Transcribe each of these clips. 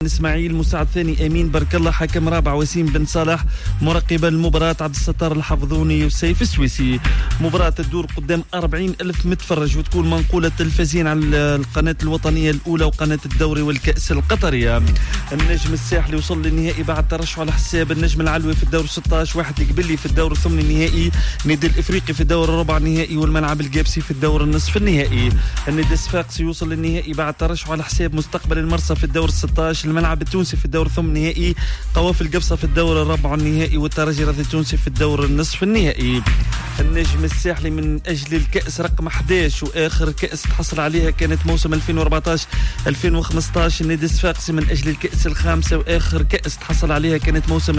إسماعيل، مساعد ثاني أمين بارك الله، حكم رابع وسيم بن صالح، مراقب المباراة عبد الستار الحفظوني وسيف السويسي. مباراة تدور قدام 40,000 متفرج وتكون منقولة تلفزيون على القناة الوطنية الأولى وقناة الدوري والكأس القطرية. النجم الساحلي وصل للنهائي بعد ترشح على حساب النجم العلوي في الدور 16، واحد يقبلي في الدور الثمن النهائي، نادي الإفريقي في الدور الربع النهائي، والملعب القابسي في الدور النصف النهائي. النادي الصفاقسي يوصل للنهائي بعد ترشح على حساب مستقبل المرسى في الدور 16، الملعب التونسي في الدور الثمن النهائي، قوافل القبصة في الدور الربع النهائي، والترجي الرياضي التونسي في الدور النصف النهائي. النجم الساحلي من أجل الكأس رقم 11 وآخر كأس تحصل عليها كانت موسم 2014-2015. النادي الصفاقسي من أجل الكأس الخامسة وآخر كأس تحصل عليها كانت موسم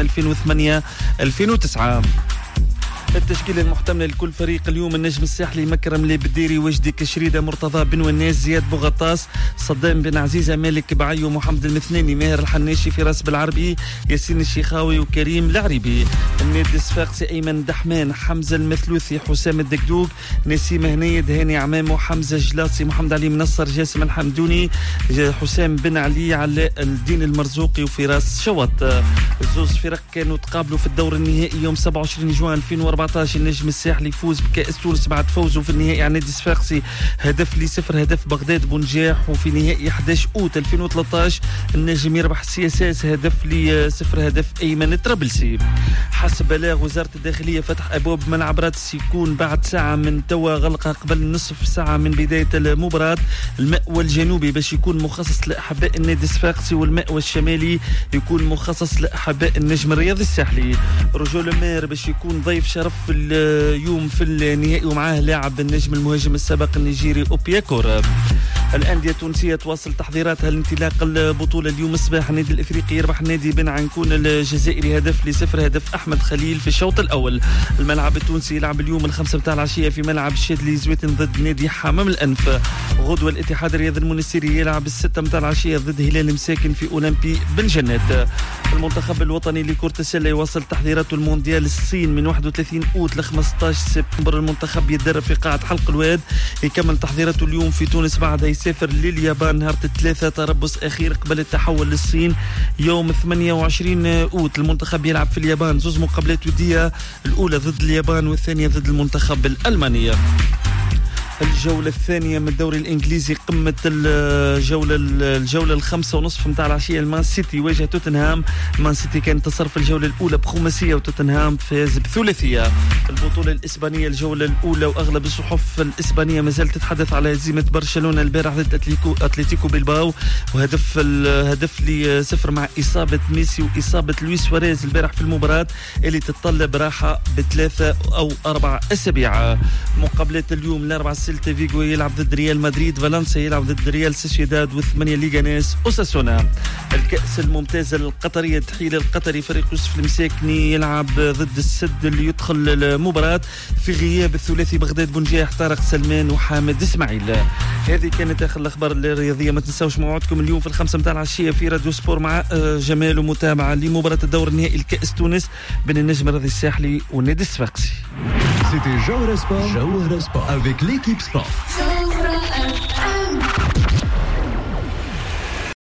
2008-2009. التشكيلة المحتملة لكل فريق اليوم: النجم الساحلي مكرم لبديري، وجدي كشريدة، مرتضى بن وناس، زياد بوغطاس، صدام بن عزيزة، مالك بعيو، محمد المثناني، ماهر الحناشي، فراس بالعربي، ياسين الشيخاوي، وكريم العريبي. النادي الصفاقسي أيمن دحمان، حمزة المثلوثي، حسام الدكدوك، نسيم هنيد، هاني عمامو، حمزة جلاصي، محمد علي منصر، جاسم الحمدوني، حسام بن علي، علاء الدين المرزوقي، وفراس شوط. الزوز فرق كانوا تقابلوا في الدور النهائي يوم 27 جوان 2014. النجم الساحلي يفوز بكأس تونس بعد فوزه في النهائي على نادي الصفاقسي هدف ل0 هدف بغداد بنجاح. وفي نهائي 11 أوت 2013 النجم يربح السياساس هدف ل0 هدف أيمن الطرابلسي. حسب بلاغ وزارة الداخلية فتح أبواب ملعب رادس يكون بعد ساعة من توا، غلقها قبل نصف ساعة من بداية المباراة. المأوى الجنوبي باش يكون مخصص لأحباء النادي الصفاقسي، والمأوى الشمالي يكون مخصص لأحباء النجم الرياضي الساحلي. رجل المير باش يكون ضيف شرف في اليوم في النهائي، ومعاه لاعب النجم المهاجم السابق النيجيري أوبياكور. الأندية التونسية تواصل تحضيراتها لانطلاق البطولة. اليوم الصباح النادي الإفريقي يربح نادي بن عنكون الجزائري هدف ل0 هدف أحمد خليل في الشوط الأول. الملعب التونسي يلعب اليوم 5 متاع العشية في ملعب الشادلي زويتن ضد نادي حمام الأنف. غدوة الاتحاد الرياضي المنستيري يلعب 6 متاع العشية ضد هلال مساكن في أولمبي بن جنات. المنتخب الوطني لكرة السلة يواصل تحضيراته المونديال الصين من 31 أوت ل 15 سبتمبر. المنتخب يتدرب في قاعة حلق الواد، يكمل تحضيراته اليوم في تونس، بعدها يسافر لليابان نهار 3 تربص أخير قبل التحول للصين يوم 28 أوت. المنتخب يلعب في اليابان 2 مقابلات ودية، الأولى ضد اليابان والثانية ضد المنتخب الألماني. الجولة الثانية من الدوري الإنجليزي، قمة الجولة 5:30 متاع العشية. المان سيتي واجه توتنهام. المان سيتي كان انتصر في الجولة الأولى بخماسية، وتوتنهام فاز بثلاثية. البطولة الإسبانية الجولة الأولى، وأغلب الصحف الإسبانية ما زالت تتحدث على هزيمة برشلونة البارح ضد أتلتيكو بلباو، وهدف ل0 مع إصابة ميسي وإصابة لويس سواريز البارح في المباراة اللي تتطلب راحة ب3 أو 4 أسابيع. مقابلات اليوم: الأربعة سيلتا فيغو يلعب ضد ريال مدريد، فالنسيا يلعب ضد ريال سوسيداد، و8 ليغانيس أوساسونا. الكأس الممتازة القطرية، التحيل القطري، فريق يوسف المساكني يلعب ضد السد اللي يدخل المباراة في غياب الثلاثي بغداد بنجاح، طارق سلمان وحامد اسماعيل. هذه كانت آخر الأخبار الرياضية. ما تنساوش موعدكم اليوم في 5 متاع العشية في راديو سبور مع جمال، ومتابعة لمباراة الدور النهائي الكأس تونس بين النجم الرياضي الساحلي والنادي الصفاقسي. C'était Jawhara Sport avec l'équipe sport.